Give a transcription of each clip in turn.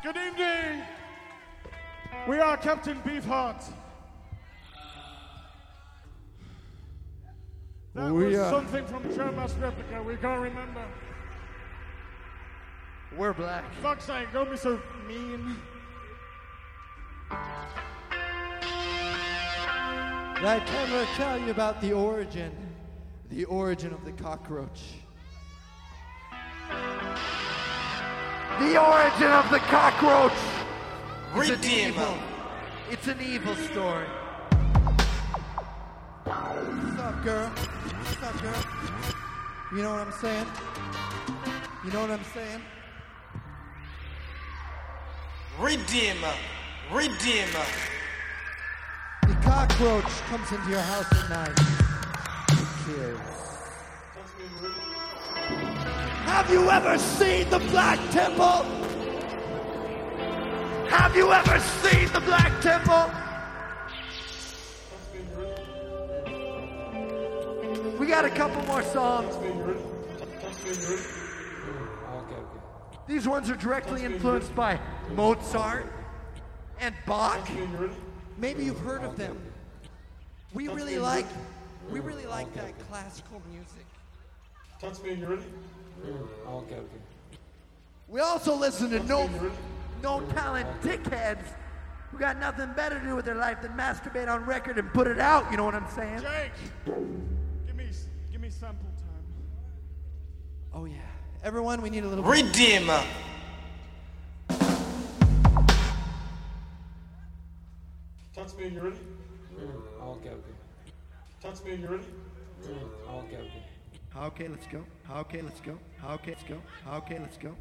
Good evening. We are Captain Beefheart. That was something from Jerma's replica. We can't remember. We're black. Fuck's sake, don't be so mean. I came to tell you about the origin of the cockroach. The origin of the cockroach. It's an evil story. What's up, girl? What's up, girl? You know what I'm saying? You know what I'm saying? Redeemer. The cockroach comes into your house at night. Cheers. Have you ever seen the Black Temple? Have you ever seen the Black Temple? We got a couple more songs. These ones are directly influenced by Mozart and Bach. Maybe you've heard of them. We really like that classical music. Touch me, you ready? Okay. We also listen to no talent dickheads who got nothing better to do with their life than masturbate on record and put it out, you know what I'm saying? Jake, give me sample time. Oh yeah. Everyone, we need a little Redeemer. Touch me, you ready? Okay. Touch me, you ready? Okay. Okay, let's go. Okay, let's go. Okay, let's go. Okay, let's go.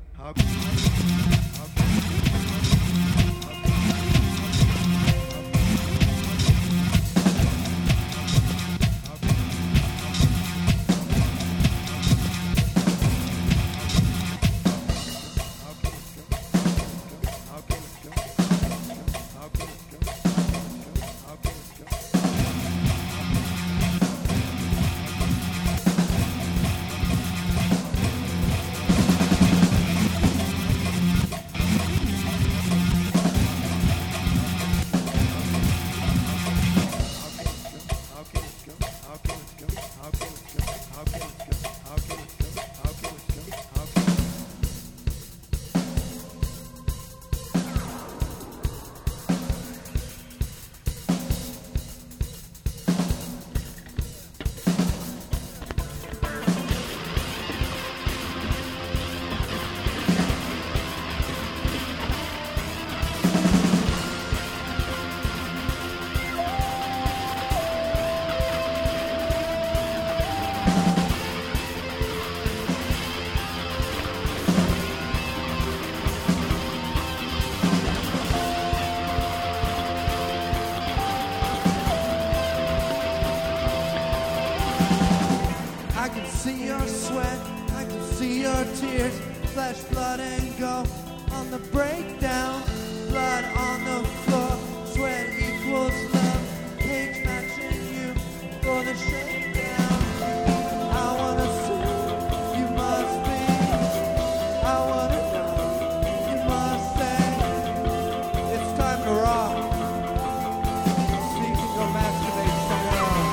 Flesh, blood, and go on the breakdown. Blood on the floor. Sweat equals love. Cage matching you for the shakedown. I wanna see, you must be. I wanna know, you must say. It's time to rock. So you can go masturbate somewhere else.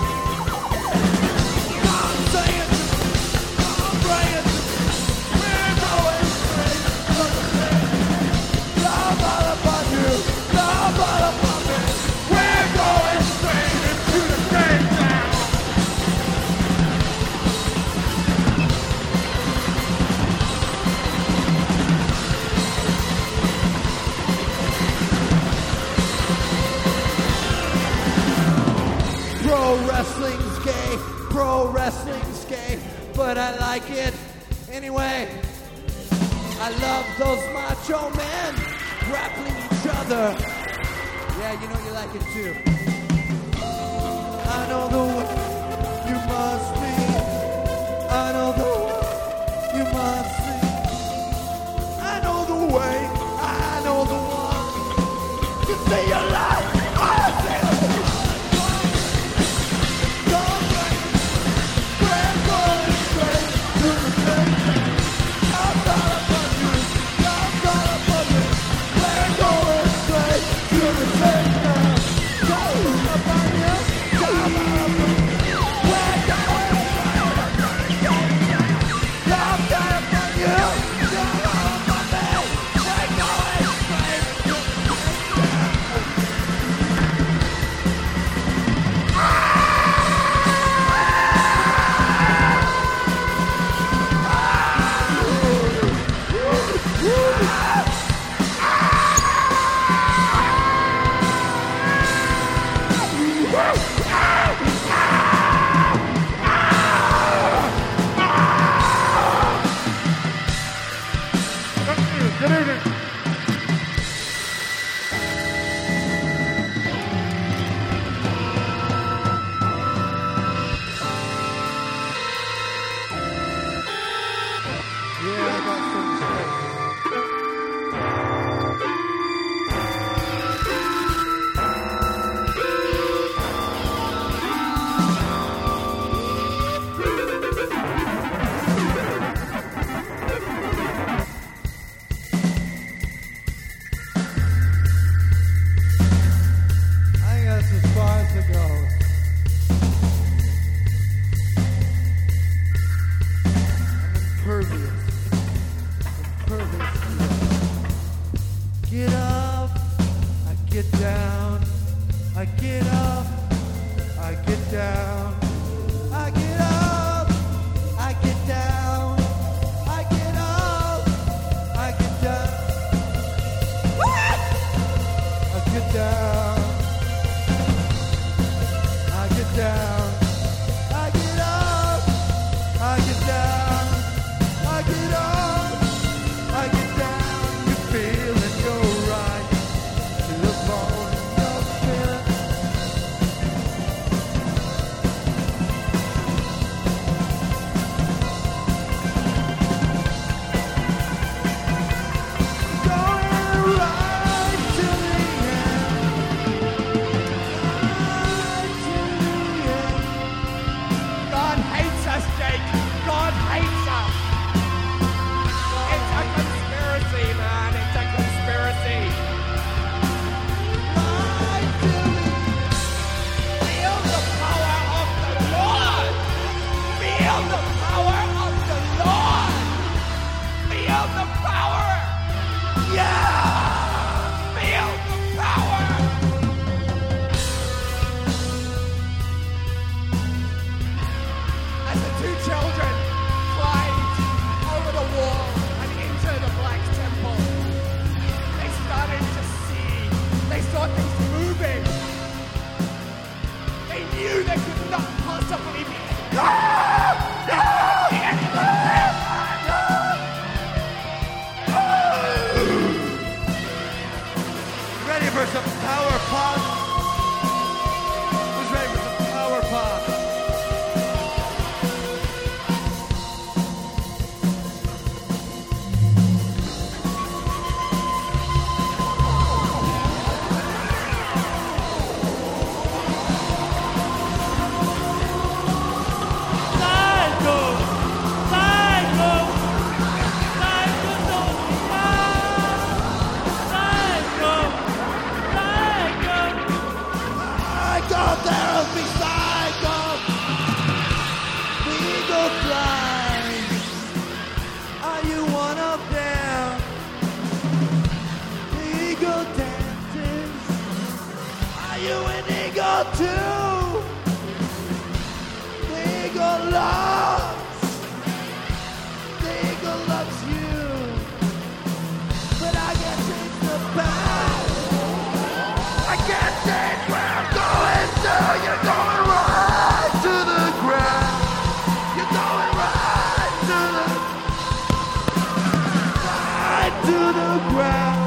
I'm saying, I'm praying. Pro wrestling's gay, but I like it anyway. I love those macho men grappling each other. Yeah, you know you like it too. I know the way you must be. I know the way you must see. I know the way, I know the one. You say your life, I say the one. We're get up, I get down, I get up, I get down, I get up, I get down, I get up, I get down, I get down, I get down, I get up, I get down, I get up, I get down. You feel it, you're right to the bone of your spirit. Going right to the end, right to the end. God hates us, Jake. God hates us. It's a conspiracy, man. It's a conspiracy. Right to the Feel the power of the Lord. Feel the power of the Lord. Feel the power. Yeah. Feel the power. As the two children climbed over the wall and into the Black Temple, they started to see. They saw things moving. They knew they could not possibly be. Ready for some power pop? Who's ready for some power pop? Psycho, therapy, psycho. The eagle flies. Are you one of them? The eagle dances. Are you an eagle too? The eagle loves. The eagle loves you. But I guess it's the best. I can't say where I'm going to. You're going right to the ground. You're going right to the ground.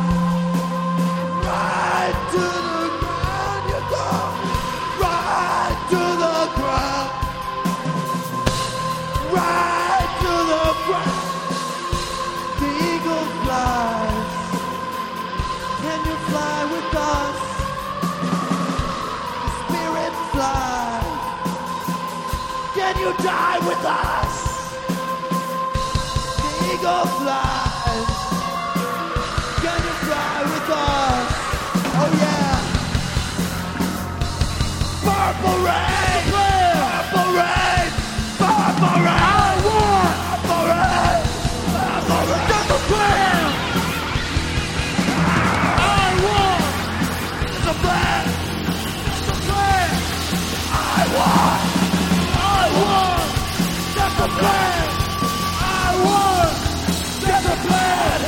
Right to the ground. You're going right to the ground. Right to the ground. The eagle flies. Can you fly with us? Spirit fly. Can you die with us? The eagle flies. Can you fly with us? Oh yeah. Purple rain. Purple rain. Purple rain. I want. Purple rain. Purple rain. Just a plan. I want. It's a plan. It's a plan. I want. Just a plan. I want. Just a plan.